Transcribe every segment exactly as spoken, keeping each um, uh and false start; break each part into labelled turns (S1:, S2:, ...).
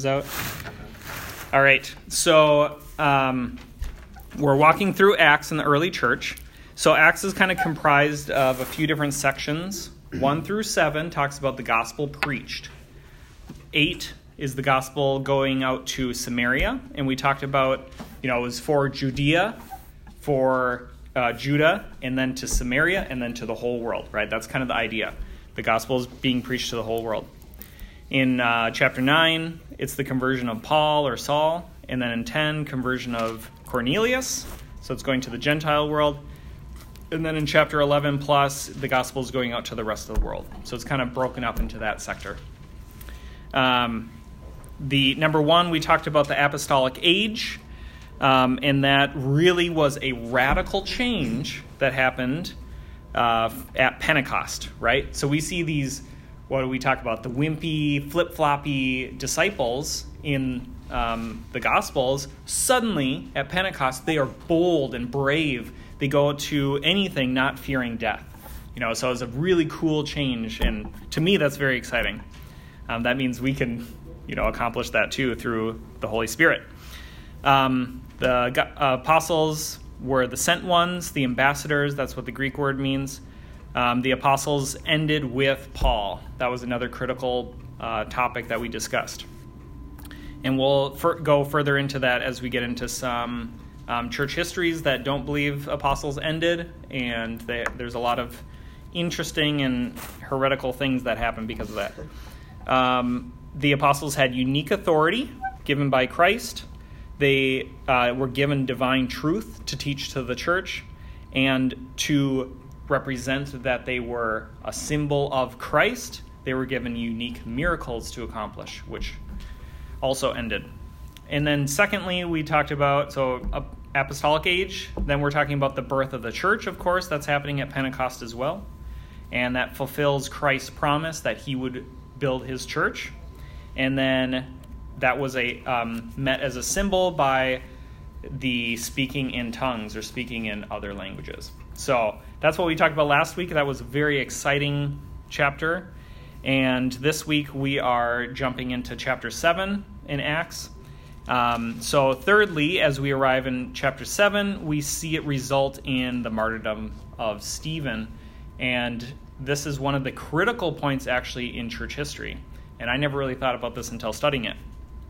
S1: cards out. All right, so um, we're walking through Acts in the early church. So Acts is kind of comprised of a few different sections. One through seven talks about the gospel preached. Eight is the gospel going out to Samaria, and we talked about, you know, it was for Judea, for uh, Judah, and then to Samaria, and then to the whole world, right? That's kind of the idea. The gospel is being preached to the whole world. In uh, chapter nine, it's the conversion of Paul or Saul, and then in ten, conversion of Cornelius, so it's going to the Gentile world. And then in chapter eleven plus, the gospel is going out to the rest of the world. So it's kind of broken up into that sector. Um, the number one, we talked about the apostolic age, um, and that really was a radical change that happened uh, at Pentecost, right? So we see these, what do we talk about? The wimpy, flip-floppy disciples in um, the Gospels. Suddenly, at Pentecost, they are bold and brave. They go to anything not fearing death. You know, so it's a really cool change, and to me, that's very exciting. Um, that means we can, you know, accomplish that too through the Holy Spirit. Um, the uh, apostles were the sent ones, the ambassadors. That's what the Greek word means. Um, the apostles ended with Paul. That was another critical uh, topic that we discussed. And we'll f- go further into that as we get into some um, church histories that don't believe apostles ended. And they, there's a lot of interesting and heretical things that happen because of that. Um, the apostles had unique authority given by Christ. They uh, were given divine truth to teach to the church and to represent that they were a symbol of Christ. They were given unique miracles to accomplish, which also ended. And then secondly, we talked about, so uh, apostolic age. Then we're talking about the birth of the church, of course. That's happening at Pentecost as well. And that fulfills Christ's promise that he would build his church. And then that was a um, met as a symbol by the speaking in tongues or speaking in other languages. So that's what we talked about last week. That was a very exciting chapter. And this week we are jumping into chapter seven in Acts. Um, so thirdly, as we arrive in chapter seven, we see it result in the martyrdom of Stephen. And this is one of the critical points actually in church history. And I never really thought about this until studying it.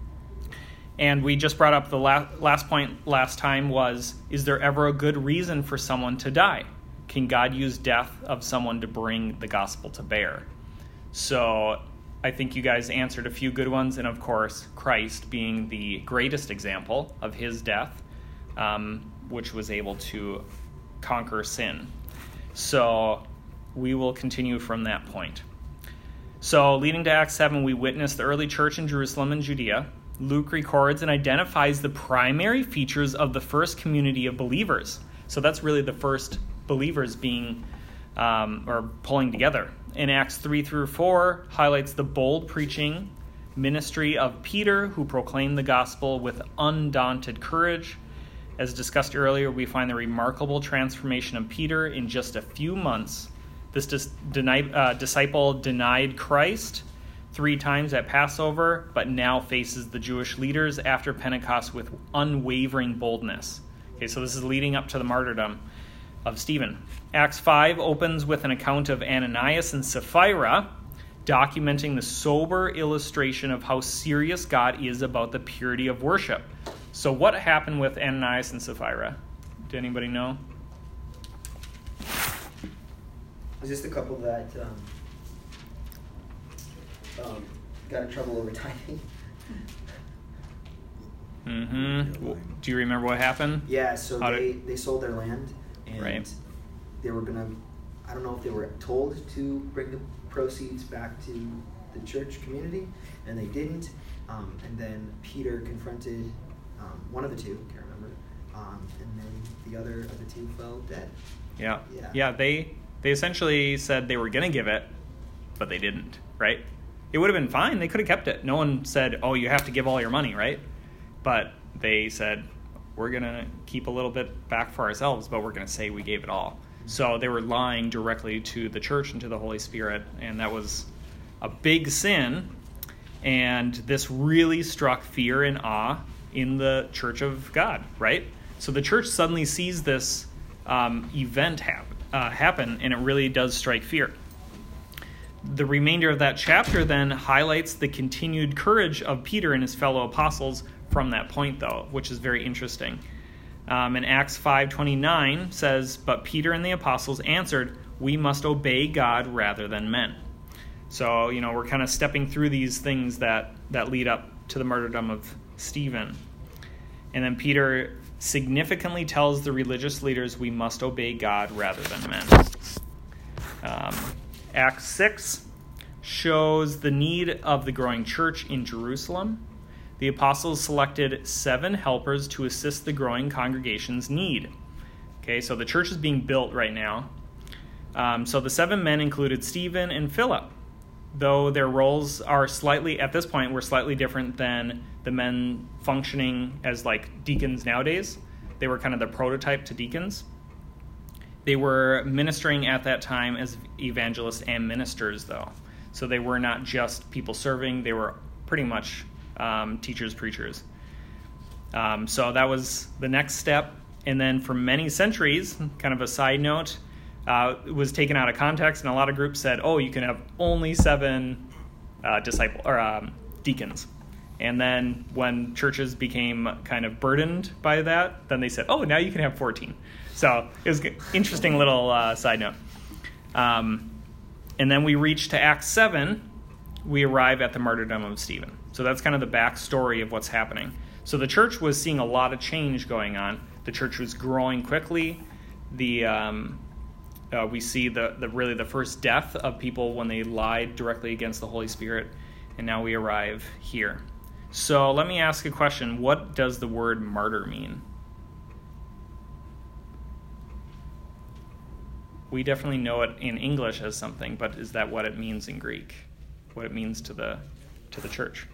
S1: And we just brought up the la- last point last time was, is there ever a good reason for someone to die? Can God use death of someone to bring the gospel to bear? So I think you guys answered a few good ones. And of course, Christ being the greatest example of his death, um, which was able to conquer sin. So we will continue from that point. So leading to Acts seven, we witness the early church in Jerusalem and Judea. Luke records and identifies the primary features of the first community of believers. So that's really the first believers being um, or pulling together. In Acts three through four, highlights the bold preaching ministry of Peter, who proclaimed the gospel with undaunted courage. As discussed earlier, we find the remarkable transformation of Peter in just a few months. This dis- deny, uh, disciple denied Christ three times at Passover, but now faces the Jewish leaders after Pentecost with unwavering boldness. Okay, so this is leading up to the martyrdom of Stephen. Acts five opens with an account of Ananias and Sapphira, documenting the sober illustration of how serious God is about the purity of worship. So what happened with Ananias and Sapphira? Did anybody know?
S2: Was this the couple that um, um, got in trouble over tithing?
S1: Mm-hmm. Do you remember what happened?
S2: Yeah, so
S1: How
S2: they,
S1: did...
S2: they sold their land, and
S1: right.
S2: they were going to, I don't know if they were told to bring the proceeds back to the church community, and they didn't. Um, and then Peter confronted um, one of the two, can't remember, um, and then the other of the two fell dead.
S1: Yeah.
S2: Yeah,
S1: yeah they... They essentially said they were going to give it, but they didn't, right? It would have been fine. They could have kept it. No one said, oh, you have to give all your money, right? But they said, we're going to keep a little bit back for ourselves, but we're going to say we gave it all. So they were lying directly to the church and to the Holy Spirit, and that was a big sin. And this really struck fear and awe in the Church of God, right? So the church suddenly sees this um, event happen, uh, happen, and it really does strike fear. The remainder of that chapter then highlights the continued courage of Peter and his fellow apostles from that point, though, which is very interesting. Um, in Acts five twenty-nine says, "But Peter and the apostles answered, 'We must obey God rather than men.'" So, you know, we're kind of stepping through these things that, that lead up to the martyrdom of Stephen. And then Peter significantly tells the religious leaders we must obey God rather than men. Um, Acts six shows the need of the growing church in Jerusalem. The apostles selected seven helpers to assist the growing congregation's need. Okay, so the church is being built right now. Um, so the seven men included Stephen and Philip, though their roles are slightly, at this point, were slightly different than the men functioning as like deacons nowadays. They were kind of the prototype to deacons. They were ministering at that time as evangelists and ministers, though. So they were not just people serving. They were pretty much um, teachers, preachers. Um, so that was the next step. And then for many centuries, kind of a side note, uh, it was taken out of context, and a lot of groups said, oh, you can have only seven uh, disciple or um, deacons. And then when churches became kind of burdened by that, then they said, oh, now you can have fourteen. So it was an interesting little uh, side note. Um, and then we reach to Acts seven. We arrive at the martyrdom of Stephen. So that's kind of the backstory of what's happening. So the church was seeing a lot of change going on. The church was growing quickly. The um, uh, we see the, the really the first death of people when they lied directly against the Holy Spirit. And now we arrive here. So let me ask a question. What does the word martyr mean? We definitely know it in English as something, but is that what it means in Greek? What it means to the to the church?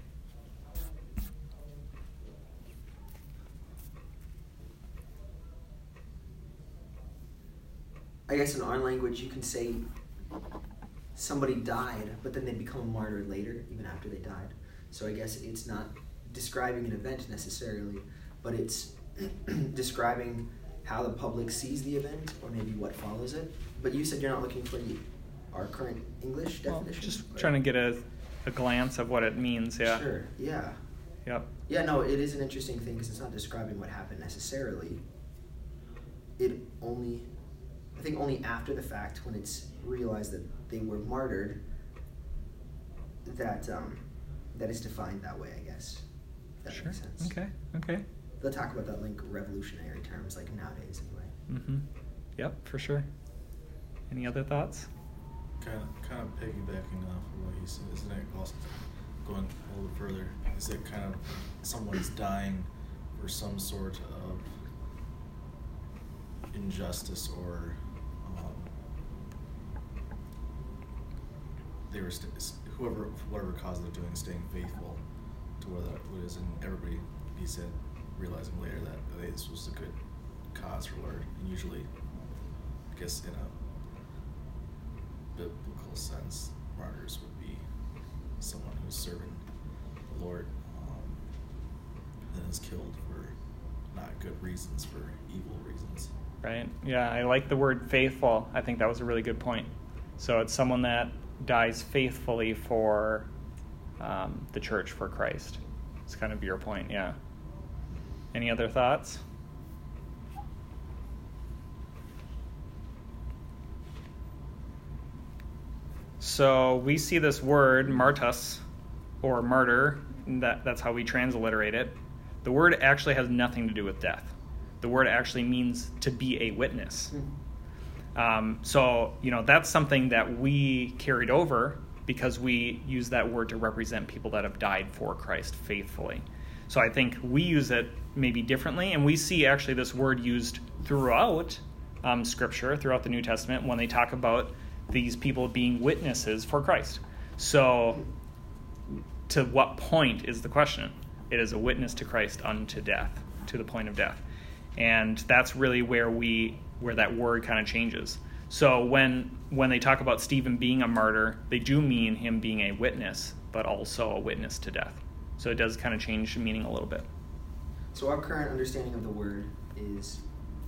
S2: I guess in our language you can say somebody died, but then they become a martyr later, even after they died. So I guess it's not describing an event necessarily, but it's describing how the public sees the event, or maybe what follows it. But you said you're not looking for the, our current English definition?
S1: Well, just
S2: or?
S1: trying to get a, a glance of what it means, yeah.
S2: Sure, yeah.
S1: Yep.
S2: Yeah, no, it is an interesting thing because it's not describing what happened necessarily. It only, I think only after the fact, when it's realized that they were martyred, that um, that is defined that way, I guess. If that
S1: Sure.
S2: makes sense.
S1: Okay, okay.
S2: They'll talk about that like revolutionary terms like nowadays anyway.
S1: Mm-hmm. Yep, for sure. Any other thoughts?
S3: Kind of, kind of piggybacking off of what he said, isn't it? Also going a little further, is it kind of someone's dying for some sort of injustice, or um, they were st- whoever, whatever cause they're doing, staying faithful to where that is, and everybody, he said, realizing later that hey, this was a good cause for Lord, and usually, I guess in a biblical sense, martyrs would be someone who's serving the Lord, um, and is killed for not good reasons, for evil reasons.
S1: Right. Yeah, I like the word faithful. I think that was a really good point. So it's someone that dies faithfully for um, the church, for Christ. It's kind of your point, yeah. Any other thoughts? So we see this word, martus, or martyr, that, that's how we transliterate it. The word actually has nothing to do with death. The word actually means to be a witness. Um, so, you know, that's something that we carried over because we use that word to represent people that have died for Christ faithfully. So I think we use it maybe differently, and we see actually this word used throughout um, Scripture, throughout the New Testament, when they talk about these people being witnesses for Christ. So to what point is the question? It is a witness to Christ unto death, to the point of death. And that's really where we where that word kind of changes. So when when they talk about Stephen being a martyr, they do mean him being a witness but also a witness to death. So it does kind of change the meaning a little bit.
S2: So our current understanding of the word is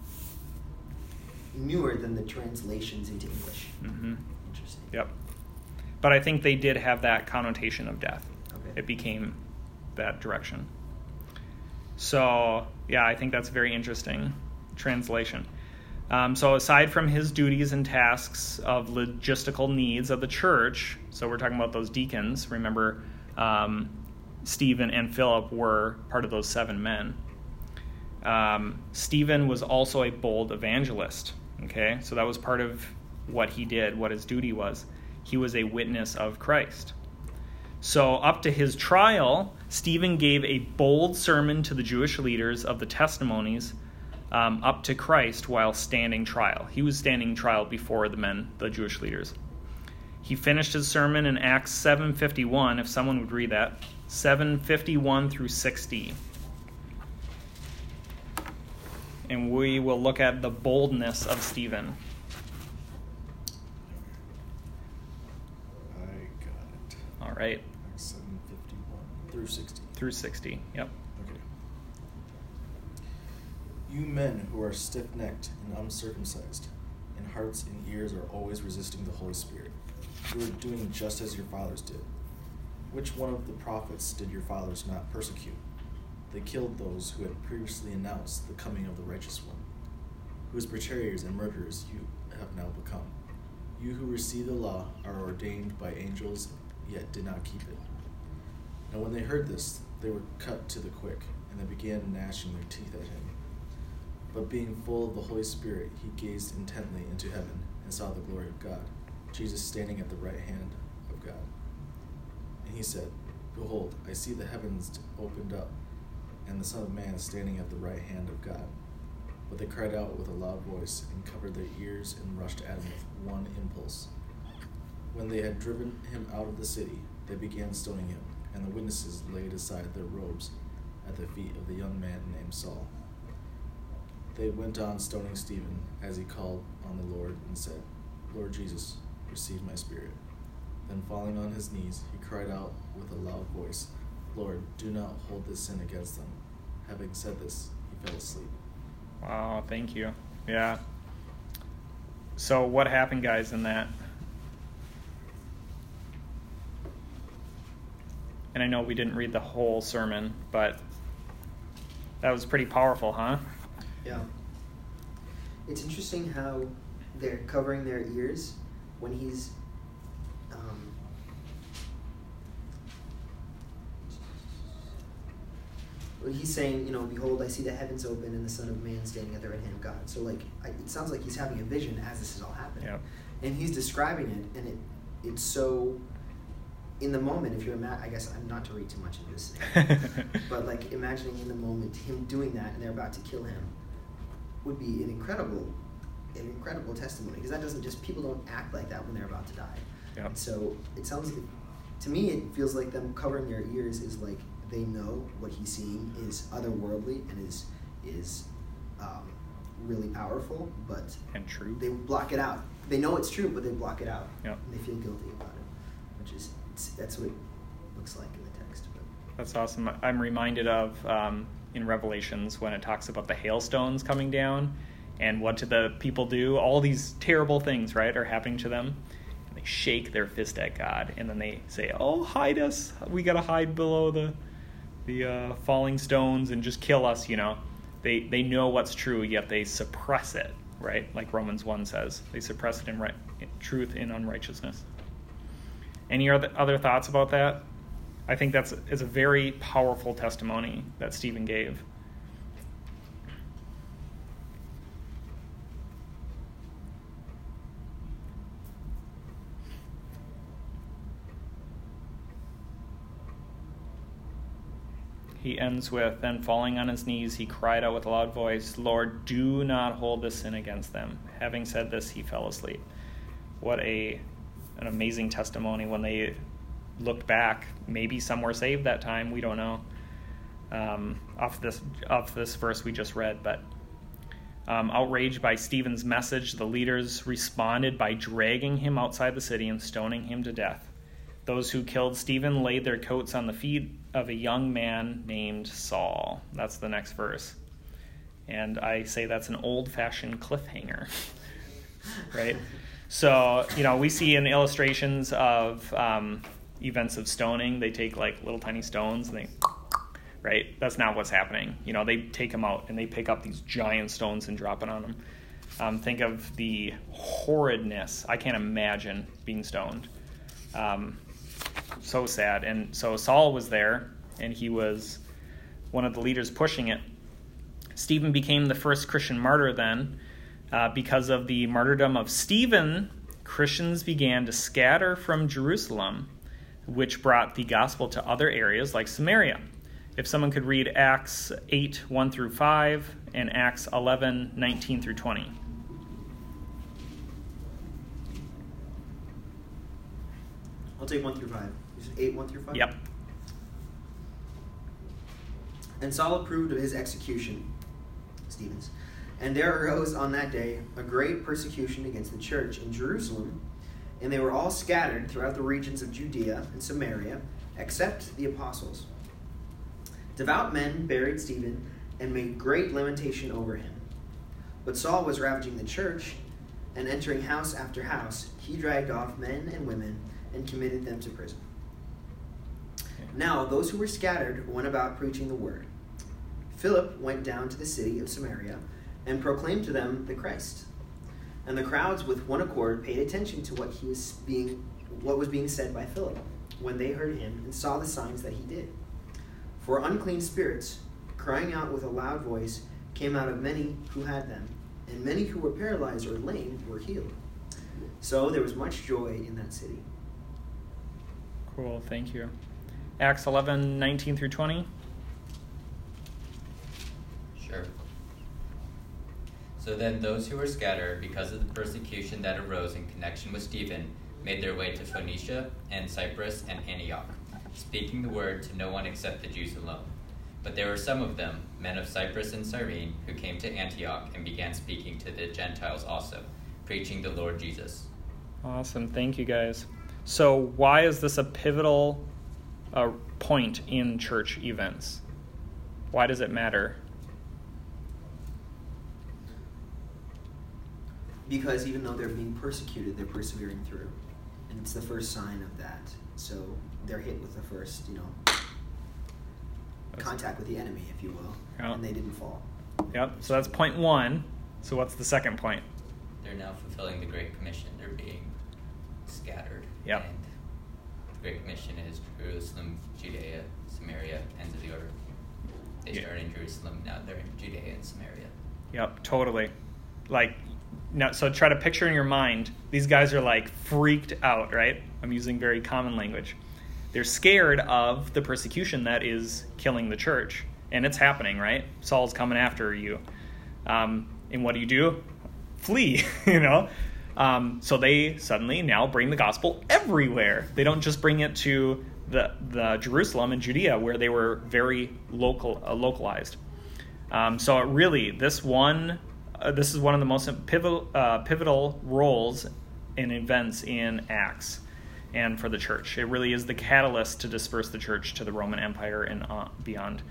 S2: newer than the translations into English.
S1: Mm-hmm.
S2: Interesting.
S1: Yep. But I think they did have that connotation of death.
S2: Okay.
S1: It became that direction. So, yeah, I think that's a very interesting translation. Um, so aside from his duties and tasks of logistical needs of the church, so we're talking about those deacons, remember um, Stephen and Philip were part of those seven men. Um, Stephen was also a bold evangelist, okay? So that was part of what he did, what his duty was. He was a witness of Christ. So up to his trial, Stephen gave a bold sermon to the Jewish leaders of the testimonies um, up to Christ while standing trial. He was standing trial before the men, the Jewish leaders. He finished his sermon in Acts seven fifty-one, if someone would read that, seven fifty-one through sixty. And we will look at the boldness of Stephen.
S3: I got it.
S1: All right.
S3: Acts seven fifty-one through sixty.
S1: Through sixty, yep.
S3: Okay. You men who are stiff-necked and uncircumcised, in hearts and ears are always resisting the Holy Spirit. You are doing just as your fathers did. Which one of the prophets did your fathers not persecute? They killed those who had previously announced the coming of the righteous one, whose betrayers and murderers you have now become. You who receive the law are ordained by angels, yet did not keep it. Now when they heard this, they were cut to the quick, and they began gnashing their teeth at him. But being full of the Holy Spirit, he gazed intently into heaven and saw the glory of God, Jesus standing at the right hand of God. And he said, Behold, I see the heavens opened up, and the Son of Man standing at the right hand of God. But they cried out with a loud voice and covered their ears and rushed at him with one impulse. When they had driven him out of the city, they began stoning him, and the witnesses laid aside their robes at the feet of the young man named Saul. They went on stoning Stephen as he called on the Lord and said, Lord Jesus, receive my spirit. Then falling on his knees, he cried out with a loud voice, Lord, do not hold this sin against them. Having said this, he fell asleep.
S1: Wow, thank you. Yeah. So what happened, guys, in that? And I know we didn't read the whole sermon, but that was pretty powerful, huh?
S2: Yeah. It's interesting how they're covering their ears when he's um, when he's saying, you know, behold, I see the heavens open and the Son of Man standing at the right hand of God. So, like, I, it sounds like he's having a vision as this is all happening.
S1: Yep.
S2: And he's describing it, and it it's so, in the moment, if you're, ima- I guess, I'm not to read too much into this, but, like, imagining in the moment him doing that and they're about to kill him would be an incredible, an incredible testimony, because that doesn't just, people don't act like that when they're about to die.
S1: Yep.
S2: And so it sounds, to me, it feels like them covering their ears is like they know what he's seeing is otherworldly and is is um, really powerful, but
S1: And true.
S2: they block it out. They know it's true, but they block it out.
S1: Yep.
S2: And they feel guilty about it, which is it's, that's what it looks like in the text. But.
S1: That's awesome. I'm reminded of um, in Revelations when it talks about the hailstones coming down and what do the people do. All these terrible things, right, are happening to them. And they shake their fist at God, and then they say, oh, hide us. We got to hide below the the uh, falling stones and just kill us, you know. They they know what's true, yet they suppress it, right? Like Romans one says. They suppress it in, right, in truth in unrighteousness. Any other, other thoughts about that? I think that's is a very powerful testimony that Stephen gave. He ends with, then falling on his knees, he cried out with a loud voice, Lord, do not hold this sin against them. Having said this, he fell asleep. What a an amazing testimony when they looked back. Maybe some were saved that time. We don't know. Um, off this off this verse we just read, but um, outraged by Stephen's message, the leaders responded by dragging him outside the city and stoning him to death. Those who killed Stephen laid their coats on the feet of a young man named Saul. That's the next verse. And I say that's an old-fashioned cliffhanger, right? So, you know, we see in illustrations of um, events of stoning, they take like little tiny stones and they, right? That's not what's happening. You know, they take them out and they pick up these giant stones and drop it on them. Um, think of the horridness. I can't imagine being stoned. Um, so sad. And so Saul was there, and he was one of the leaders pushing it. Stephen became the first Christian martyr then. Uh, because of the martyrdom of Stephen, Christians began to scatter from Jerusalem, which brought the gospel to other areas like Samaria. If someone could read Acts eight, one through five, and Acts eleven, nineteen through twenty.
S2: I'll take one through five. You said eight, one through five?
S1: Yep.
S2: And Saul approved of his execution, Stephen's. And there arose on that day a great persecution against the church in Jerusalem, and they were all scattered throughout the regions of Judea and Samaria, except the apostles. Devout men buried Stephen and made great lamentation over him. But Saul was ravaging the church, and entering house after house, he dragged off men and women and committed them to prison. Now those who were scattered went about preaching the word. Philip went down to the city of Samaria and proclaimed to them the Christ. And the crowds with one accord paid attention to what he was being what was being said by Philip, when they heard him and saw the signs that he did. For unclean spirits, crying out with a loud voice, came out of many who had them, and many who were paralyzed or lame were healed. So there was much joy in that city.
S1: Cool, thank you. Acts eleven, nineteen through twenty.
S4: Sure. So then those who were scattered because of the persecution that arose in connection with Stephen made their way to Phoenicia and Cyprus and Antioch, speaking the word to no one except the Jews alone. But there were some of them, men of Cyprus and Cyrene, who came to Antioch and began speaking to the Gentiles also, preaching the Lord Jesus.
S1: Awesome, thank you guys. So why is this a pivotal uh, point in church events? Why does it matter?
S2: Because even though they're being persecuted, they're persevering through. And it's the first sign of that. So they're hit with the first, you know, contact with the enemy, if you will.
S1: Yeah.
S2: And they didn't fall.
S1: Yep, so that's point one. So what's the second point?
S4: They're now fulfilling the Great Commission. They're being scattered.
S1: Yep.
S4: And the Great Commission is Jerusalem, Judea, Samaria, ends of the order. They
S1: Yeah.
S4: started in Jerusalem, now they're in Judea and Samaria.
S1: Yep, totally. Like, now, so try to picture in your mind, these guys are like freaked out, right? I'm using very common language. They're scared of the persecution that is killing the church. And it's happening, right? Saul's coming after you. Um, and what do you do? Flee, you know? Um, so they suddenly now bring the gospel everywhere. They don't just bring it to the, the Jerusalem and Judea, where they were very local, uh, localized. Um, so it really, this one, uh, this is one of the most pivotal, uh, pivotal roles and events in Acts and for the church. It really is the catalyst to disperse the church to the Roman Empire and uh, beyond.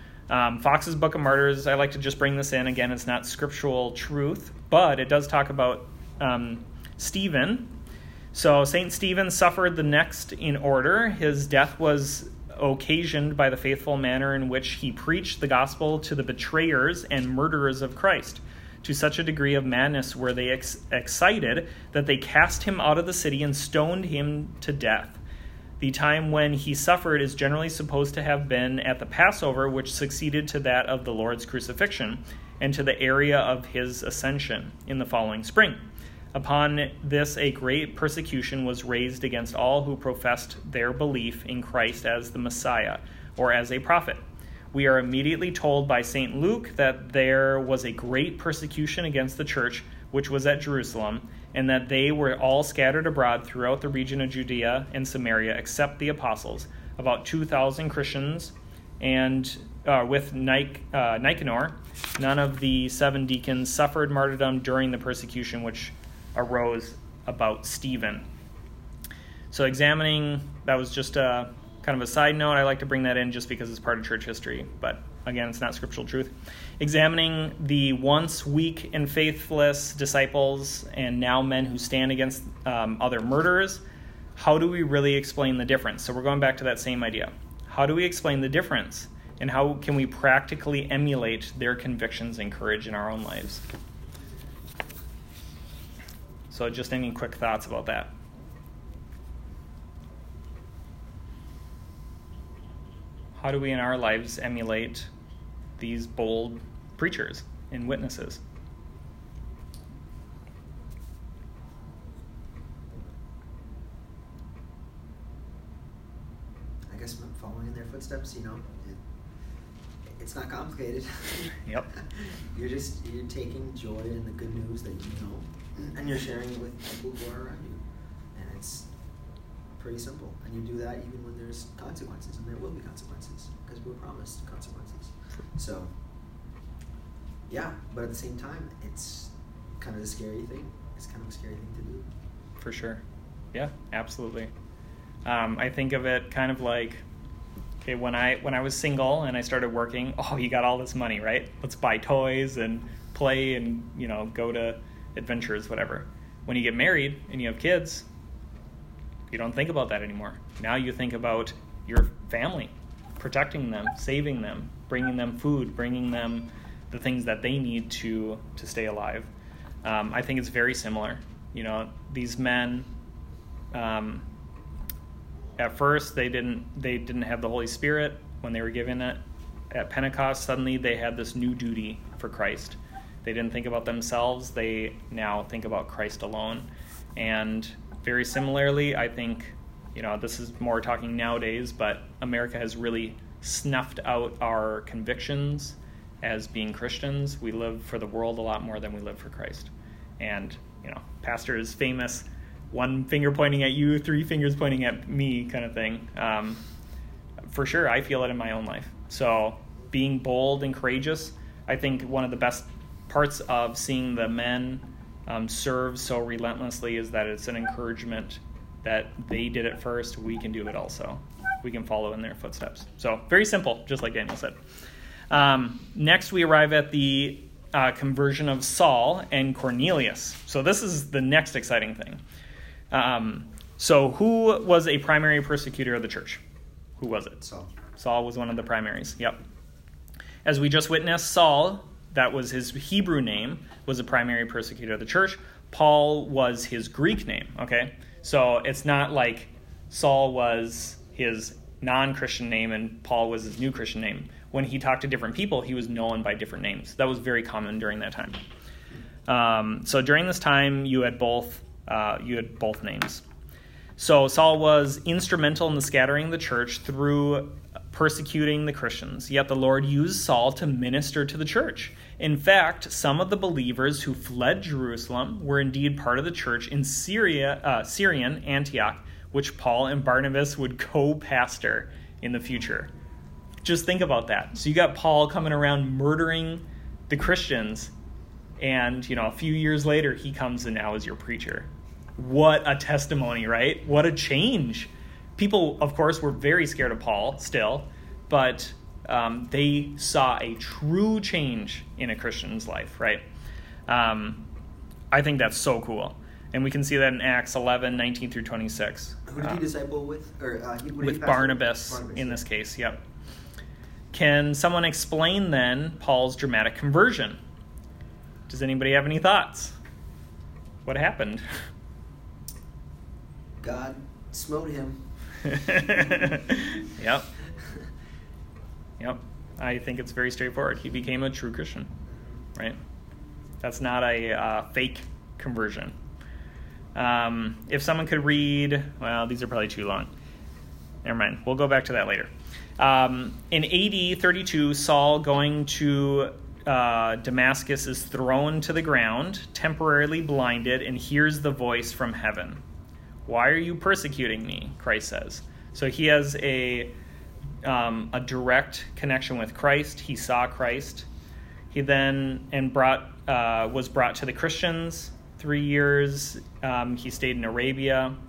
S1: Um, Fox's Book of Martyrs, I like to just bring this in. Again, it's not scriptural truth, but it does talk about um, Stephen. So Saint Stephen suffered the next in order. His death was occasioned by the faithful manner in which he preached the gospel to the betrayers and murderers of Christ. To such a degree of madness were they ex- excited that they cast him out of the city and stoned him to death. The time when he suffered is generally supposed to have been at the Passover, which succeeded to that of the Lord's crucifixion, and to the area of his ascension in the following spring. Upon this, a great persecution was raised against all who professed their belief in Christ as the Messiah, or as a prophet. We are immediately told by Saint Luke that there was a great persecution against the church, which was at Jerusalem, and that they were all scattered abroad throughout the region of Judea and Samaria, except the apostles, about two thousand Christians, and uh, with Nic- uh, Nicanor, none of the seven deacons suffered martyrdom during the persecution which arose about Stephen. So examining, that was just a kind of a side note. I like to bring that in just because it's part of church history, but again, it's not scriptural truth. Examining the once weak and faithless disciples and now men who stand against um, other murderers. How do we really explain the difference? So we're going back to that same idea. How do we explain the difference? And how can we practically emulate their convictions and courage in our own lives? So just any quick thoughts about that? How do we in our lives emulate these bold preachers and witnesses?
S2: I guess following in their footsteps, you know, it, it's not complicated.
S1: Yep.
S2: You're just, you're taking joy in the good news that you know, and you're sharing it with people who are around you. And it's pretty simple. And you do that even when there's consequences, and there will be consequences, because we're promised consequences. So, yeah, but at the same time, it's kind of a scary thing. It's kind of a scary thing to do.
S1: For sure. Yeah, absolutely. Um, I think of it kind of like, okay, when I when I was single and I started working, oh, you got all this money, right? Let's buy toys and play and, you know, go to adventures, whatever. When you get married and you have kids, you don't think about that anymore. Now you think about your family, protecting them, saving them, bringing them food, bringing them the things that they need to to stay alive. Um, I think it's very similar. You know, these men, um, at first they didn't they didn't have the Holy Spirit when they were given it. At Pentecost, suddenly they had this new duty for Christ. They didn't think about themselves. They now think about Christ alone. And very similarly, I think, you know, this is more talking nowadays, but America has really snuffed out our convictions as being Christians. We live for the world a lot more than we live for Christ. And, you know, pastor is famous, one finger pointing at you, three fingers pointing at me kind of thing. Um, for sure, I feel it in my own life. So being bold and courageous, I think one of the best parts of seeing the men um, serve so relentlessly is that it's an encouragement that they did it first, we can do it also. We can follow in their footsteps. So very simple, just like Daniel said. Um, next, we arrive at the uh, conversion of Saul and Cornelius. So this is the next exciting thing. Um, so who was a primary persecutor of the church? Who was it?
S2: Saul.
S1: Saul was one of the primaries, yep. As we just witnessed, Saul, that was his Hebrew name, was a primary persecutor of the church. Paul was his Greek name, okay? So it's not like Saul was his non-Christian name and Paul was his new Christian name. When he talked to different people, he was known by different names. That was very common during that time. Um, so during this time, you had both uh, you had both names. So Saul was instrumental in the scattering of the church through persecuting the Christians. Yet the Lord used Saul to minister to the church. In fact, some of the believers who fled Jerusalem were indeed part of the church in Syria, uh, Syrian Antioch, which Paul and Barnabas would co-pastor in the future. Just think about that. So you got Paul coming around murdering the Christians, and you know, a few years later, he comes and now is your preacher. What a testimony, right? What a change. People, of course, were very scared of Paul still, but um, they saw a true change in a Christian's life, right? Um, I think that's so cool. And we can see that in Acts eleven, nineteen through twenty-six.
S2: Who did he disciple with? Or uh, he,
S1: with Barnabas, Barnabas in this case, yep. Can someone explain then Paul's dramatic conversion? Does anybody have any thoughts? What happened?
S2: God smote him.
S1: Yep. Yep. I think it's very straightforward. He became a true Christian, right? That's not a uh, fake conversion. Um, if someone could read, well, these are probably too long. Never mind. We'll go back to that later. Um, in A D thirty-two, Saul going to uh, Damascus is thrown to the ground, temporarily blinded, and hears the voice from heaven. Why are you persecuting me? Christ says. So he has a um, a direct connection with Christ. He saw Christ. He then and brought uh, was brought to the Christians. Three years um, he stayed in Arabia.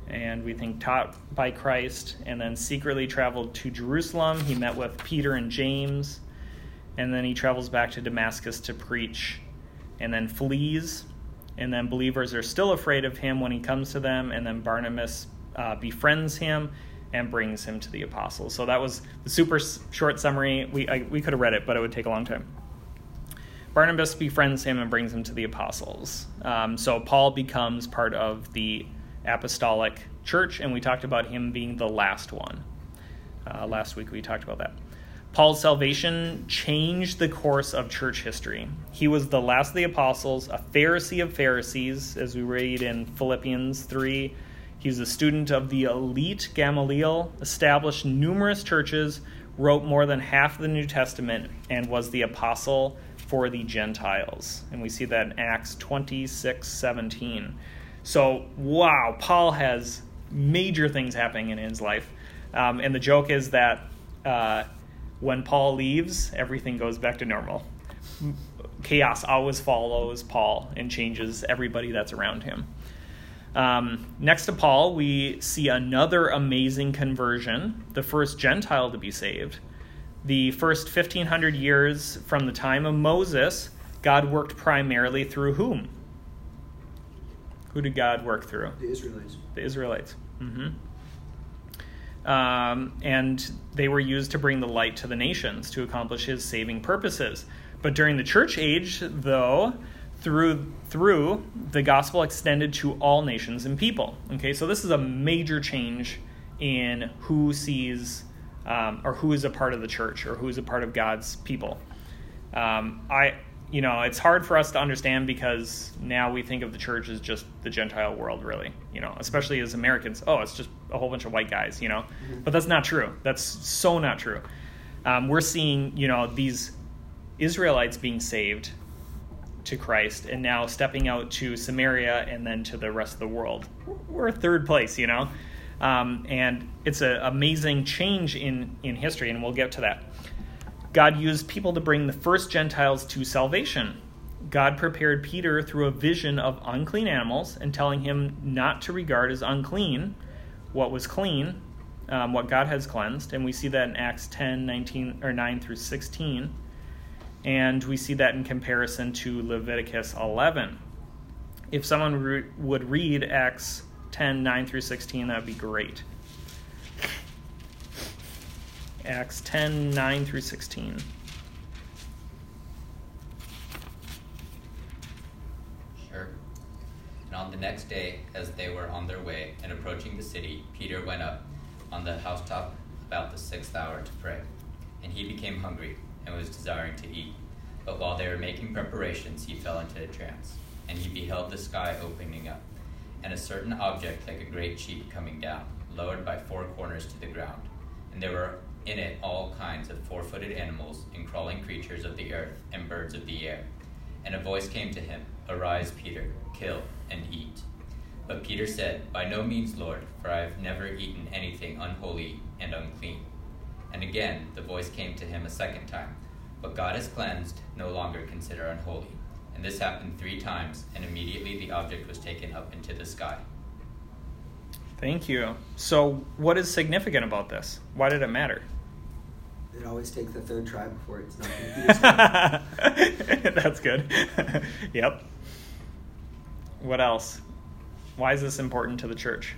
S1: and we think taught by Christ, and then secretly traveled to Jerusalem. He met with Peter and James, and then he travels back to Damascus to preach, and then flees, and then believers are still afraid of him when he comes to them, and then Barnabas uh, befriends him and brings him to the apostles. So that was the super short summary. We I, we could have read it, but it would take a long time. Barnabas befriends him and brings him to the apostles. Um, so Paul becomes part of the apostolic church, and we talked about him being the last one. Uh, last week we talked about that. Paul's salvation changed the course of church history. He was the last of the apostles, a Pharisee of Pharisees, as we read in Philippians three. He was a student of the elite Gamaliel, established numerous churches, wrote more than half of the New Testament, and was the apostle for the Gentiles. And we see that in Acts twenty-six seventeen. So, wow, Paul has major things happening in his life. Um, and the joke is that uh, when Paul leaves, everything goes back to normal. Chaos always follows Paul and changes everybody that's around him. Um, next to Paul, we see another amazing conversion, the first Gentile to be saved. The first fifteen hundred years from the time of Moses, God worked primarily through whom? Who did God work through?
S2: The Israelites.
S1: The Israelites. Mm-hmm. Um, and they were used to bring the light to the nations to accomplish his saving purposes. But during the church age, though, through through the gospel extended to all nations and people. Okay, so this is a major change in who sees um, or who is a part of the church or who is a part of God's people. Um, I, you know, it's hard for us to understand because now we think of the church as just the Gentile world, really. You know, especially as Americans. Oh, it's just a whole bunch of white guys. You know, mm-hmm. But that's not true. That's so not true. Um, we're seeing, you know, these Israelites being saved to Christ and now stepping out to Samaria and then to the rest of the world. We're third place, you know, um, and it's an amazing change in, in history, and we'll get to that. God used people to bring the first Gentiles to salvation. God prepared Peter through a vision of unclean animals and telling him not to regard as unclean what was clean, um, what God has cleansed, and we see that in Acts ten, nineteen, or nine through sixteen. And we see that in comparison to Leviticus eleven. If someone re- would read Acts ten, nine through sixteen, that would be great. Acts ten, nine through sixteen.
S4: Sure. And on the next day, as they were on their way and approaching the city, Peter went up on the housetop about the sixth hour to pray. And he became hungry and was desiring to eat. But while they were making preparations, he fell into a trance, and he beheld the sky opening up, and a certain object like a great sheet coming down, lowered by four corners to the ground. And there were in it all kinds of four-footed animals and crawling creatures of the earth and birds of the air. And a voice came to him, "Arise, Peter, kill and eat." But Peter said, "By no means, Lord, for I have never eaten anything unholy and unclean." And again the voice came to him a second time, "What God has cleansed, no longer consider unholy." And this happened three times, and immediately the object was taken up into the sky.
S1: Thank you. So what is significant about this? Why did it matter?
S2: It always takes the third try before it's not Peter's.
S1: That's good. Yep. What else? Why is this important to the church?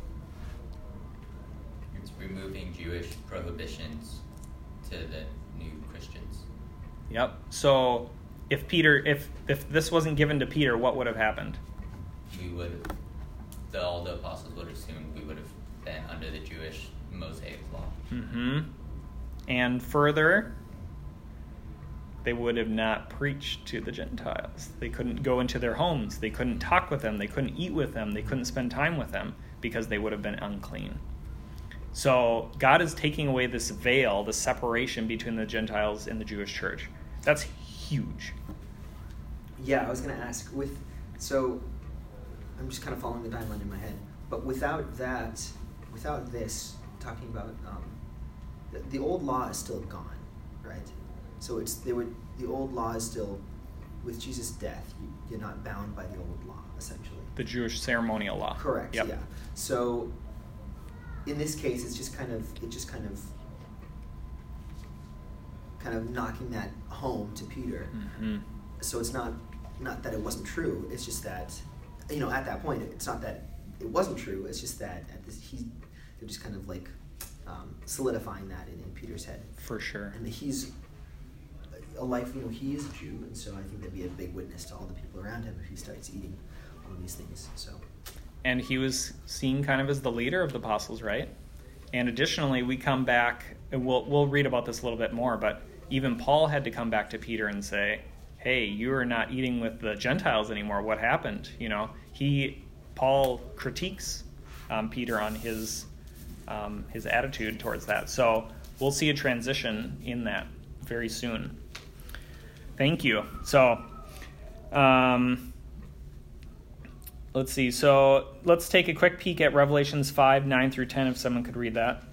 S4: It's removing Jewish prohibitions to the new Christians.
S1: Yep. So if Peter, if if this wasn't given to Peter, what would have happened?
S4: We would, the, all the apostles would assume we would have been under the Jewish Mosaic law.
S1: Mm-hmm. And further, they would have not preached to the Gentiles. They couldn't go into their homes. They couldn't talk with them. They couldn't eat with them. They couldn't spend time with them because they would have been unclean. So God is taking away this veil, the separation between the Gentiles and the Jewish church. That's huge.
S2: Yeah, I was going to ask, with so I'm just kind of following the timeline in my head, but without that, without this, talking about um, the, the old law is still gone, right? So it's they would the old law is still with Jesus' death, you, you're not bound by the old law, essentially.
S1: The Jewish ceremonial law.
S2: Correct.
S1: Yep.
S2: Yeah. So in this case, it's just kind of it just kind of kind of knocking that home to Peter.
S1: Mm-hmm.
S2: So it's not not that it wasn't true. It's just that, you know, at that point, it's not that it wasn't true. It's just that at this, he's they're just kind of like um, solidifying that in, in Peter's head.
S1: For sure.
S2: And he's a life, you know, he is a Jew, and so I think that'd be a big witness to all the people around him if he starts eating all of these things. So.
S1: And he was seen kind of as the leader of the apostles, right? And additionally, we come back, and we'll we'll read about this a little bit more, but even Paul had to come back to Peter and say, hey, you are not eating with the Gentiles anymore. What happened? You know, he, Paul critiques um, Peter on his um, his attitude towards that. So we'll see a transition in that very soon. Thank you. So, um, let's see. So let's take a quick peek at Revelations five, nine through ten, if someone could read that.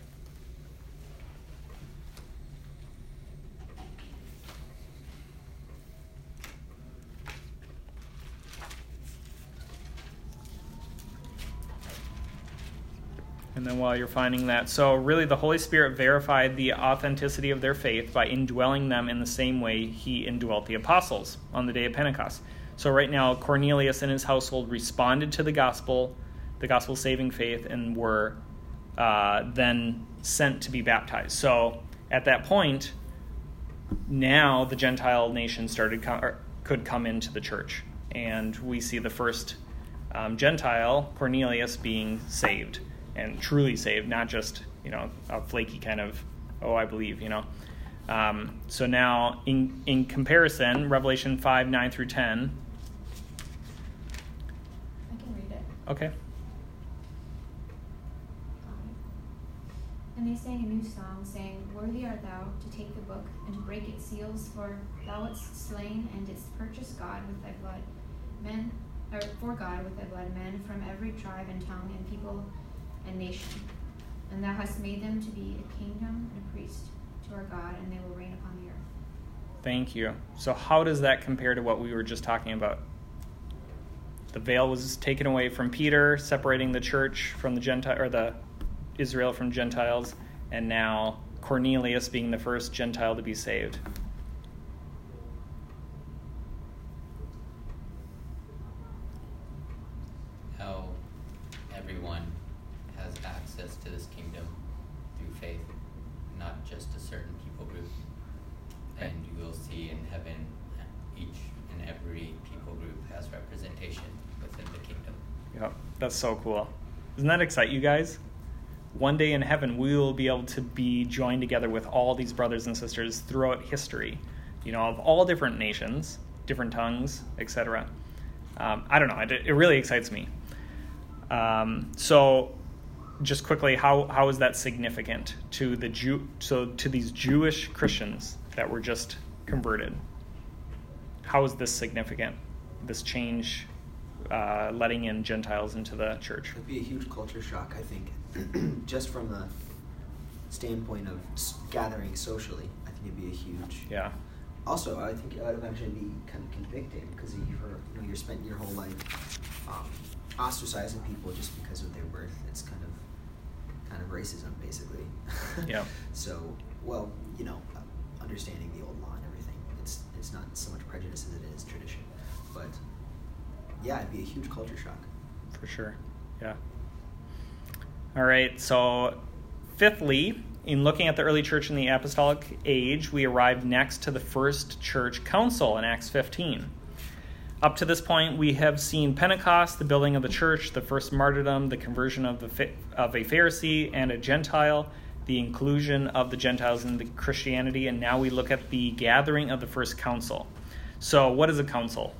S1: And then while you're finding that, so really the Holy Spirit verified the authenticity of their faith by indwelling them in the same way he indwelt the apostles on the day of Pentecost. So right now, Cornelius and his household responded to the gospel, the gospel-saving faith, and were uh, then sent to be baptized. So at that point, now the Gentile nation started com- or could come into the church. And we see the first um, Gentile, Cornelius, being saved. And truly saved, not just, you know, a flaky kind of, oh, I believe, you know. Um, so now, in in comparison, Revelation five, nine through ten.
S5: I can read it.
S1: Okay.
S5: Um, and they sang a new song, saying, Worthy art thou to take the book and to break its seals, for thou wast slain and didst purchase God with thy blood, men, or for God with thy blood, men from every tribe and tongue and people and nation. And thou hast made them to be a kingdom and a priest to our God, and they will reign upon the earth.
S1: Thank you. So how does that compare to what we were just talking about? The veil was taken away from Peter, separating the church from the Gentile, or the Israel from Gentiles, and now Cornelius being the first Gentile to be saved.
S4: How everyone has access to this kingdom through faith, not just a certain people group.
S1: Okay.
S4: And you will see in heaven, each and every people group has representation within the kingdom.
S1: Yep, that's so cool. Doesn't that excite you guys? One day in heaven, we will be able to be joined together with all these brothers and sisters throughout history, you know, of all different nations, different tongues, et cetera. Um, I don't know. It, it really excites me. Um, so, just quickly, how how is that significant to the Jew? So, to these Jewish Christians that were just converted, how is this significant? This change, uh, letting in Gentiles into the church.
S2: It'd be a huge culture shock, I think, just from the standpoint of s- gathering socially. I think it'd be a huge.
S1: Yeah.
S2: Also, I think it would eventually be kind of convicting because you've heard, you know, you're spent your whole life um, ostracizing people just because of their birth. It's kind of kind of racism, basically.
S1: Yeah.
S2: So, well, you know, uh, understanding the old law and everything, it's it's not so much prejudice as it is tradition. But yeah, it'd be a huge culture shock.
S1: For sure. Yeah. All right. So, fifthly, in looking at the early church in the apostolic age, we arrived next to the first church council in Acts fifteen. Up to this point, we have seen Pentecost, the building of the church, the first martyrdom, the conversion of, the, of a Pharisee and a Gentile, the inclusion of the Gentiles in the Christianity, and now we look at the gathering of the first council. So, what is a council?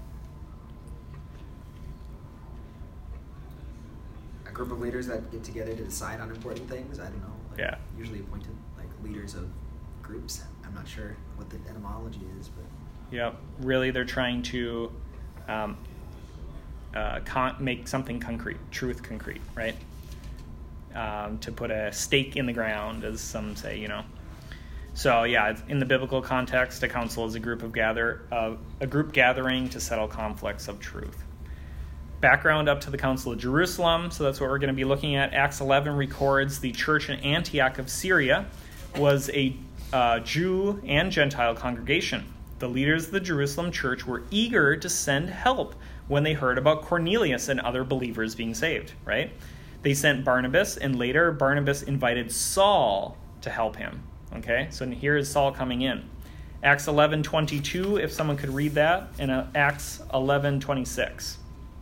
S2: A group of leaders that get together to decide on important things. I don't know. Like
S1: Yeah.
S2: Usually appointed like leaders of groups. I'm not sure what the etymology is, but.
S1: Yep. Really, they're trying to um, uh, con- make something concrete, truth concrete, right? Um, to put a stake in the ground, as some say, you know. So yeah, it's- in the biblical context, a council is a group of gather uh, a group gathering to settle conflicts of truth. Background up to the Council of Jerusalem, so that's what we're going to be looking at. Acts eleven records the church in Antioch of Syria was a uh, Jew and Gentile congregation. The leaders of the Jerusalem church were eager to send help when they heard about Cornelius and other believers being saved, right? They sent Barnabas, and later Barnabas invited Saul to help him. Okay, so here is Saul coming in. Acts eleven twenty-two, if someone could read that, and uh, Acts eleven twenty-six.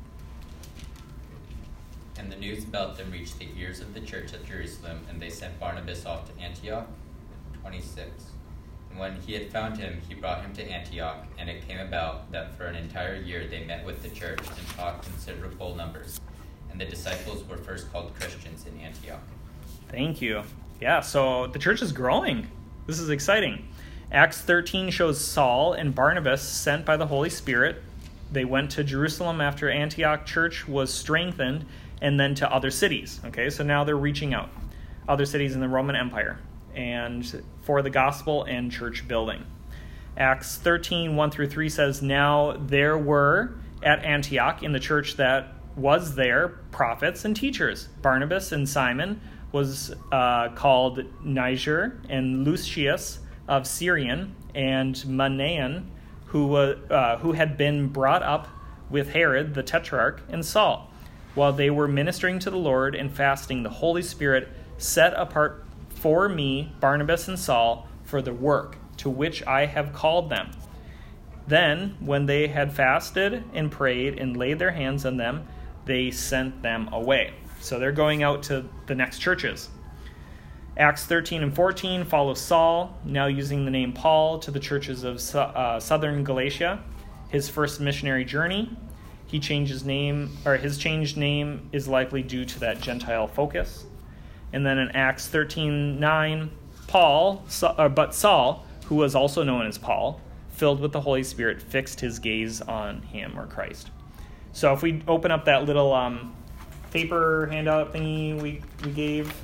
S4: And the news about them reached the ears of the church at Jerusalem, and they sent Barnabas off to Antioch. twenty-six. And when he had found him, he brought him to Antioch, and it came about that for an entire year they met with the church and taught considerable numbers. And the disciples were first called Christians in Antioch.
S1: Thank you. Yeah, so the church is growing. This is exciting. Acts thirteen shows Saul and Barnabas sent by the Holy Spirit. They went to Jerusalem after Antioch church was strengthened, and then to other cities. Okay, so now they're reaching out. Other cities in the Roman Empire, and for the gospel and church building. Acts thirteen, one through three says, Now there were at Antioch in the church that was there prophets and teachers. Barnabas and Simon was uh, called Niger, and Lucius of Syrian, and Manaen, who, uh, who had been brought up with Herod the Tetrarch, and Saul. While they were ministering to the Lord and fasting, the Holy Spirit set apart for me Barnabas and Saul for the work to which I have called them. Then, when they had fasted and prayed and laid their hands on them, they sent them away. So they're going out to the next churches. Acts thirteen and fourteen follow Saul, now using the name Paul, to the churches of uh, southern Galatia. His first missionary journey. He changed his name, or his changed name is likely due to that Gentile focus. And then in Acts thirteen nine, Paul, uh, but Saul, who was also known as Paul, filled with the Holy Spirit, fixed his gaze on him, or Christ. So if we open up that little um, paper handout thingy we, we gave,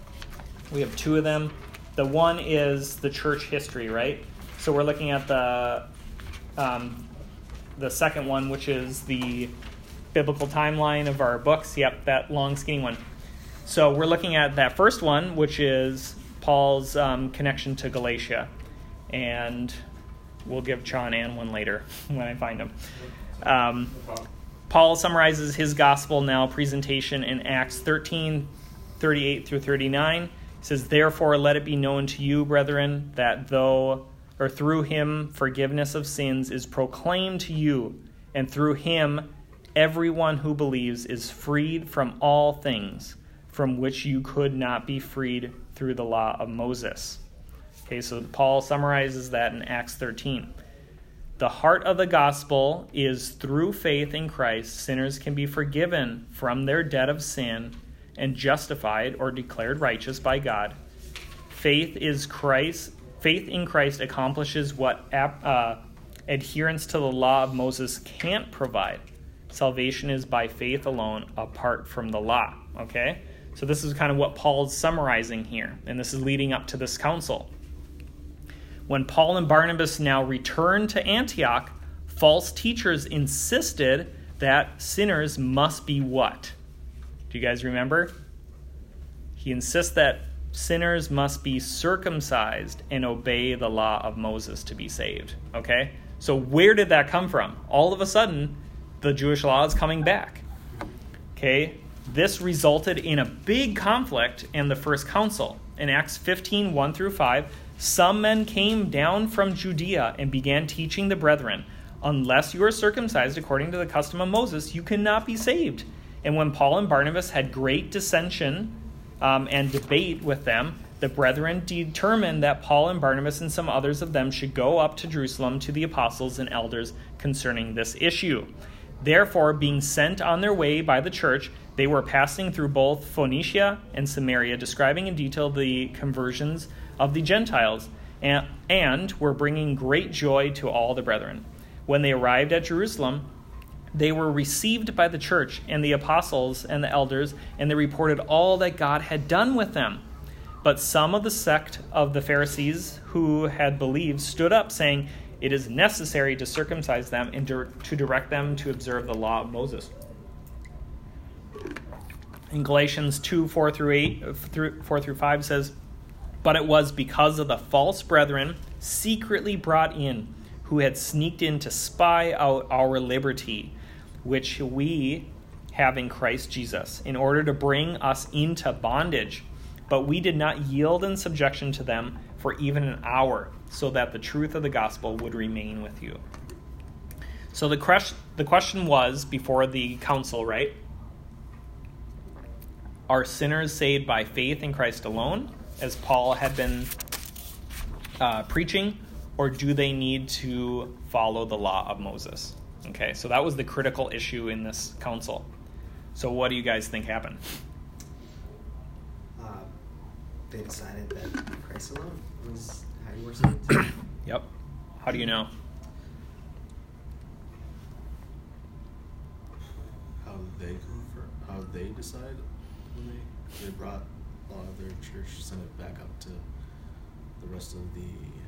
S1: we have two of them. The one is the church history, right? So we're looking at the um, the second one, which is the biblical timeline of our books. Yep, that long skinny one. So we're looking at that first one, which is Paul's um, connection to Galatia. And we'll give John Ann one later when I find him. Um, Paul summarizes his gospel now presentation in Acts thirteen, thirty-eight through thirty-nine. He says, Therefore let it be known to you, brethren, that though or through him forgiveness of sins is proclaimed to you, and through him everyone who believes is freed from all things from which you could not be freed through the law of Moses. Okay, so Paul summarizes that in Acts thirteen. The heart of the gospel is through faith in Christ, sinners can be forgiven from their debt of sin and justified or declared righteous by God. Faith is Christ. Faith in Christ accomplishes what uh, adherence to the law of Moses can't provide. Salvation is by faith alone, apart from the law. Okay, so this is kind of what Paul's summarizing here, and this is leading up to this council. When Paul and Barnabas now returned to Antioch, false teachers insisted that sinners must be what? Do you guys remember? He insists that sinners must be circumcised and obey the law of Moses to be saved. Okay? So where did that come from? All of a sudden, the Jewish law is coming back. Okay? This resulted in a big conflict in the first council. In Acts fifteen, one through five, some men came down from Judea and began teaching the brethren, unless you are circumcised according to the custom of Moses, you cannot be saved. And when Paul and Barnabas had great dissension um, and debate with them, the brethren determined that Paul and Barnabas and some others of them should go up to Jerusalem to the apostles and elders concerning this issue. Therefore, being sent on their way by the church, they were passing through both Phoenicia and Samaria, describing in detail the conversions of the Gentiles, and, and were bringing great joy to all the brethren. When they arrived at Jerusalem, they were received by the church and the apostles and the elders, and they reported all that God had done with them. But some of the sect of the Pharisees who had believed stood up, saying, "It is necessary to circumcise them and to direct them to observe the law of Moses." In Galatians two, four through eight, four through five says, "But it was because of the false brethren secretly brought in, who had sneaked in to spy out our liberty, which we have in Christ Jesus, in order to bring us into bondage. But we did not yield in subjection to them for even an hour, so that the truth of the gospel would remain with you." So the question, the question was before the council, right? Are sinners saved by faith in Christ alone, as Paul had been uh, preaching, or do they need to follow the law of Moses? Okay, so that was the critical issue in this council. So what do you guys think happened?
S2: Uh, they decided that Christ alone was how you were saved.
S1: Yep. How do you know?
S3: How did they confer, how did they decide when they, they brought a lot of their church, sent it back up to the rest of the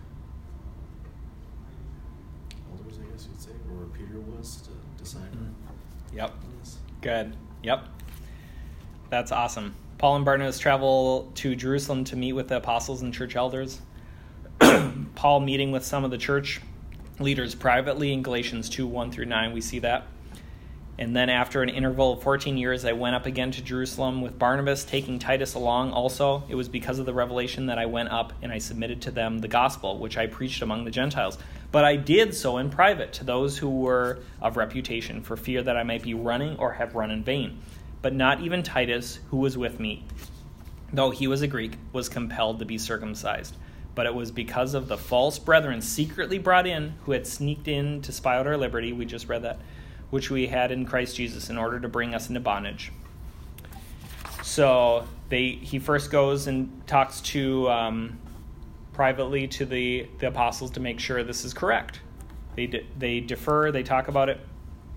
S3: elders, I guess you'd say, or where Peter was to decide on
S1: Yep.
S3: this?
S1: Good. Yep. That's awesome. Paul and Barnabas travel to Jerusalem to meet with the apostles and church elders. Paul meeting with some of the church leaders privately in Galatians two, one through nine, we see that. And then after an interval of fourteen years, I went up again to Jerusalem with Barnabas, taking Titus along also. It was because of the revelation that I went up and I submitted to them the gospel, which I preached among the Gentiles. But I did so in private to those who were of reputation, for fear that I might be running or have run in vain. But not even Titus, who was with me, though he was a Greek, was compelled to be circumcised. But it was because of the false brethren secretly brought in, who had sneaked in to spy out our liberty, we just read that, which we had in Christ Jesus, in order to bring us into bondage. So they he first goes and talks to um, privately to the, the apostles to make sure this is correct. They de- they defer, they talk about it.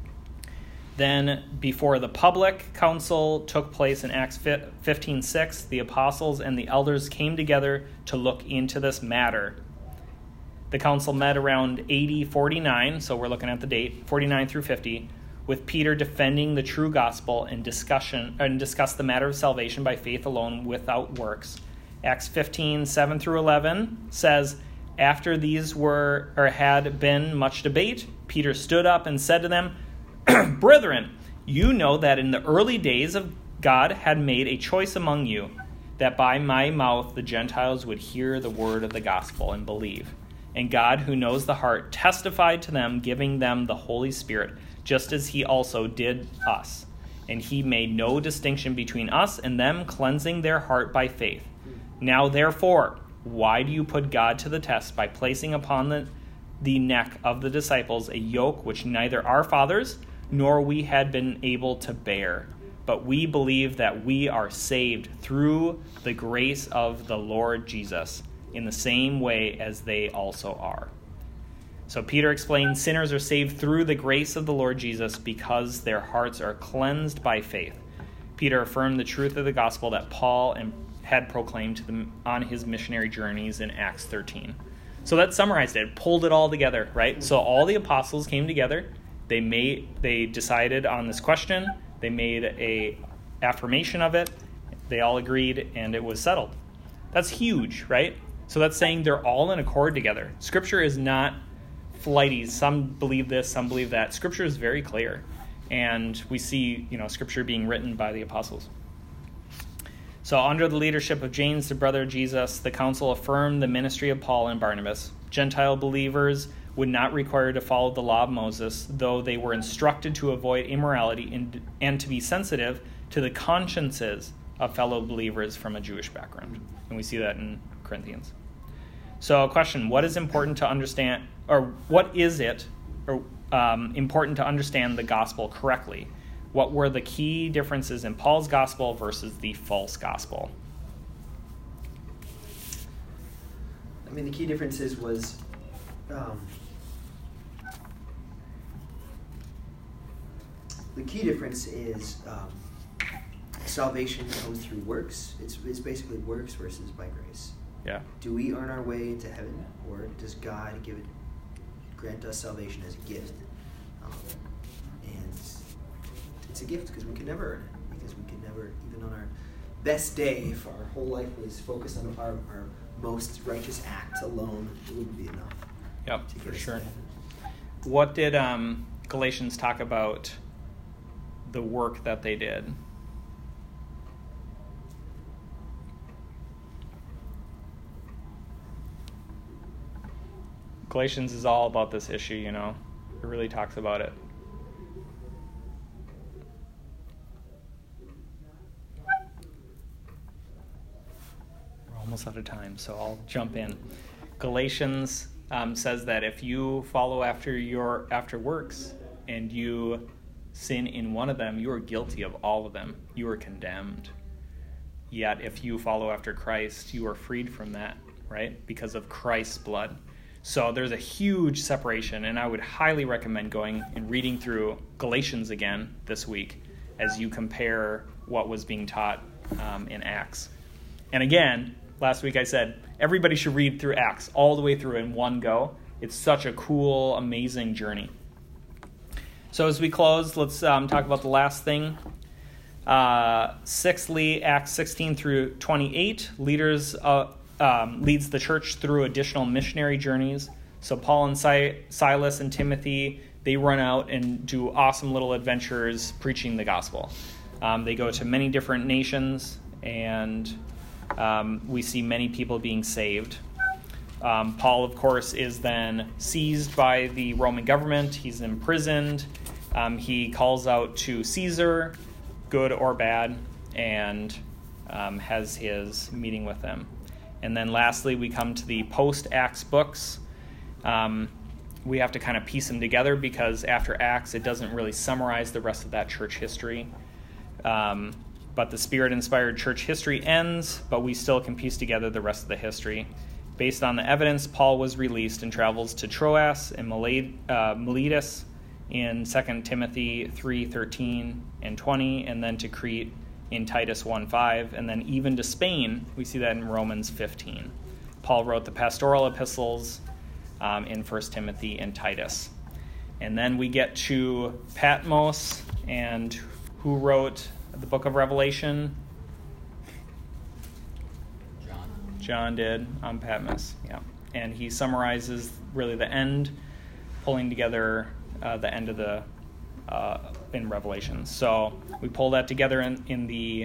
S1: Then before the public council took place in Acts fifteen six, the apostles and the elders came together to look into this matter. The council met around A D forty-nine, so we're looking at the date, forty-nine through fifty, with Peter defending the true gospel and discussion and discussed the matter of salvation by faith alone without works. Acts fifteen, seven through eleven says, after these were or had been much debate, Peter stood up and said to them, "Brethren, you know that in the early days of God had made a choice among you, that by my mouth the Gentiles would hear the word of the gospel and believe. And God, who knows the heart, testified to them, giving them the Holy Spirit, just as he also did us. And he made no distinction between us and them, cleansing their heart by faith. Now, therefore, why do you put God to the test by placing upon the, the neck of the disciples a yoke which neither our fathers nor we had been able to bear? But we believe that we are saved through the grace of the Lord Jesus, in the same way as they also are." So Peter explains sinners are saved through the grace of the Lord Jesus because their hearts are cleansed by faith. Peter affirmed the truth of the gospel that Paul had proclaimed to them on his missionary journeys in Acts thirteen. So that summarized it, pulled it all together, right? So all the apostles came together. They made, they decided on this question. They made a affirmation of it. They all agreed, and it was settled. That's huge, right? So that's saying they're all in accord together. Scripture is not flighty. Some believe this, some believe that. Scripture is very clear. And we see, you know, Scripture being written by the apostles. So under the leadership of James, the brother of Jesus, the council affirmed the ministry of Paul and Barnabas. Gentile believers would not require to follow the law of Moses, though they were instructed to avoid immorality and, and to be sensitive to the consciences of fellow believers from a Jewish background. And we see that in Corinthians. So a question, what is important to understand, or what is it or um, important to understand the gospel correctly? What were the key differences in Paul's gospel versus the false gospel?
S2: I mean, the key differences was um, the key difference is um, salvation comes through works. It's it's basically works versus by grace.
S1: Yeah.
S2: Do we earn our way into heaven, or does God give it, grant us salvation as a gift? Um, and it's a gift because we could never earn it, because we could never, even on our best day, if our whole life was focused on our, our most righteous act alone, it wouldn't be enough.
S1: Yep,
S2: to get
S1: for
S2: us to
S1: sure.
S2: heaven.
S1: What did um, Galatians talk about the work that they did? Galatians is all about this issue, you know. It really talks about it. We're almost out of time, so I'll jump in. Galatians um, says that if you follow after your after works and you sin in one of them, you are guilty of all of them. You are condemned. Yet if you follow after Christ, you are freed from that, right? Because of Christ's blood. So there's a huge separation, and I would highly recommend going and reading through Galatians again this week as you compare what was being taught um, in Acts. And again, last week I said everybody should read through Acts all the way through in one go. It's such a cool, amazing journey. So as we close, let's um, talk about the last thing. Uh, sixthly, Acts sixteen through twenty-eight, leaders uh, um, leads the church through additional missionary journeys. So Paul and si- Silas and Timothy, they run out and do awesome little adventures preaching the gospel. Um, they go to many different nations, and um, we see many people being saved. Um, Paul, of course, is then seized by the Roman government. He's imprisoned. Um, he calls out to Caesar, good or bad, and um, has his meeting with them. And then lastly, we come to the post-Acts books. Um, we have to kind of piece them together because after Acts, it doesn't really summarize the rest of that church history. Um, but the Spirit-inspired church history ends, but we still can piece together the rest of the history. Based on the evidence, Paul was released and travels to Troas and Miletus in Second Timothy three thirteen and twenty, and then to Crete in Titus one five, and then even to Spain. We see that in Romans fifteen. Paul wrote the pastoral epistles um, in First Timothy and Titus. And then we get to Patmos, and who wrote the book of Revelation?
S4: John.
S1: John did on Patmos, yeah. And he summarizes really the end, pulling together uh, the end of the uh, in Revelation. So we pull that together in, in the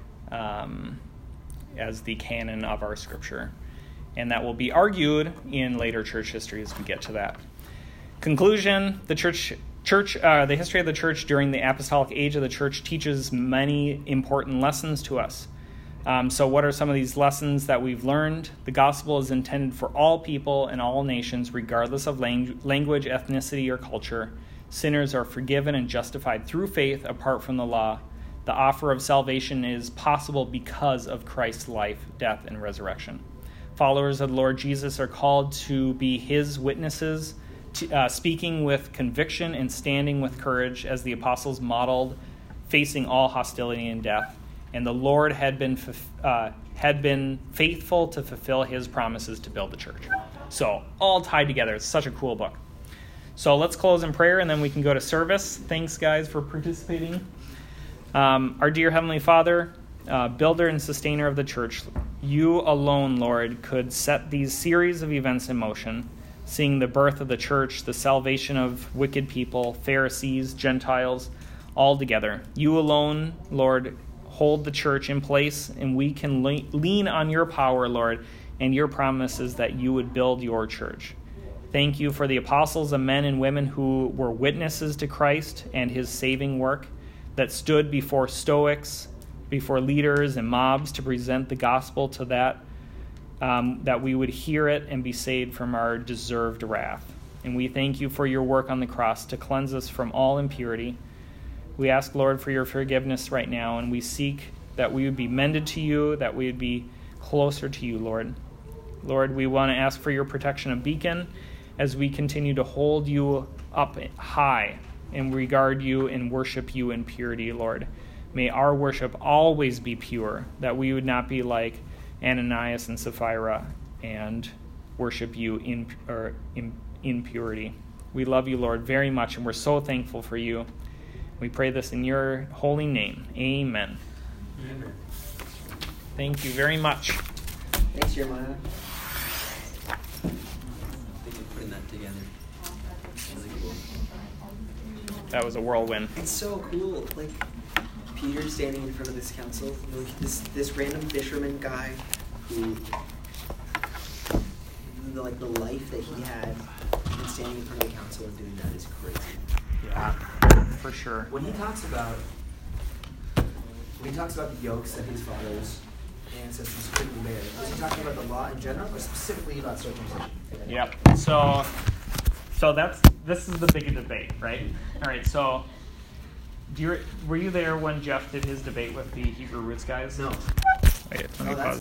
S1: um, as the canon of our scripture, and that will be argued in later church history as we get to that. Conclusion: the church. Church, uh, the history of the church during the apostolic age of the church teaches many important lessons to us. Um, so what are some of these lessons that we've learned? The gospel is intended for all people and all nations, regardless of lang- language, ethnicity, or culture. Sinners are forgiven and justified through faith apart from the law. The offer of salvation is possible because of Christ's life, death, and resurrection. Followers of the Lord Jesus are called to be his witnesses, To, uh, speaking with conviction and standing with courage as the apostles modeled, facing all hostility and death. And the Lord had been uh, had been faithful to fulfill his promises to build the church. So all tied together. It's such a cool book. So let's close in prayer, and then we can go to service. Thanks, guys, for participating. Um, our dear Heavenly Father, uh, builder and sustainer of the church, you alone, Lord, could set these series of events in motion, seeing the birth of the church, the salvation of wicked people, Pharisees, Gentiles, all together. You alone, Lord, hold the church in place, and we can le- lean on your power, Lord, and your promises that you would build your church. Thank you for the apostles and men and women who were witnesses to Christ and his saving work, that stood before Stoics, before leaders and mobs to present the gospel to that Um, that we would hear it and be saved from our deserved wrath. And we thank you for your work on the cross to cleanse us from all impurity. We ask, Lord, for your forgiveness right now, and we seek that we would be mended to you, that we would be closer to you, Lord. Lord, we want to ask for your protection of Beacon as we continue to hold you up high and regard you and worship you in purity, Lord. May our worship always be pure, that we would not be like Ananias and Sapphira and worship you in, or in, in purity. We love you, Lord, very much, and we're so thankful for you. We pray this in your holy name. Amen.
S2: Amen.
S1: Thank you very much.
S2: Thanks, Jeremiah.
S6: Thank you for putting that together. Really cool.
S1: That was a whirlwind.
S2: It's so cool. Like, Peter standing in front of this council, you know, this this random fisherman guy who, the, like the life that he had, and standing in front of the council and doing that is crazy.
S1: Yeah, for sure.
S2: When he talks about when he talks about the yokes that his father's ancestors couldn't bear, was he talking about the law in general, or specifically about circumcision?
S1: Yep. So, so that's this is the big debate, right? All right. So, do you were you there when Jeff did his debate with the Hebrew Roots guys?
S2: No.
S1: Wait, let me
S2: Oh, that's
S1: pause.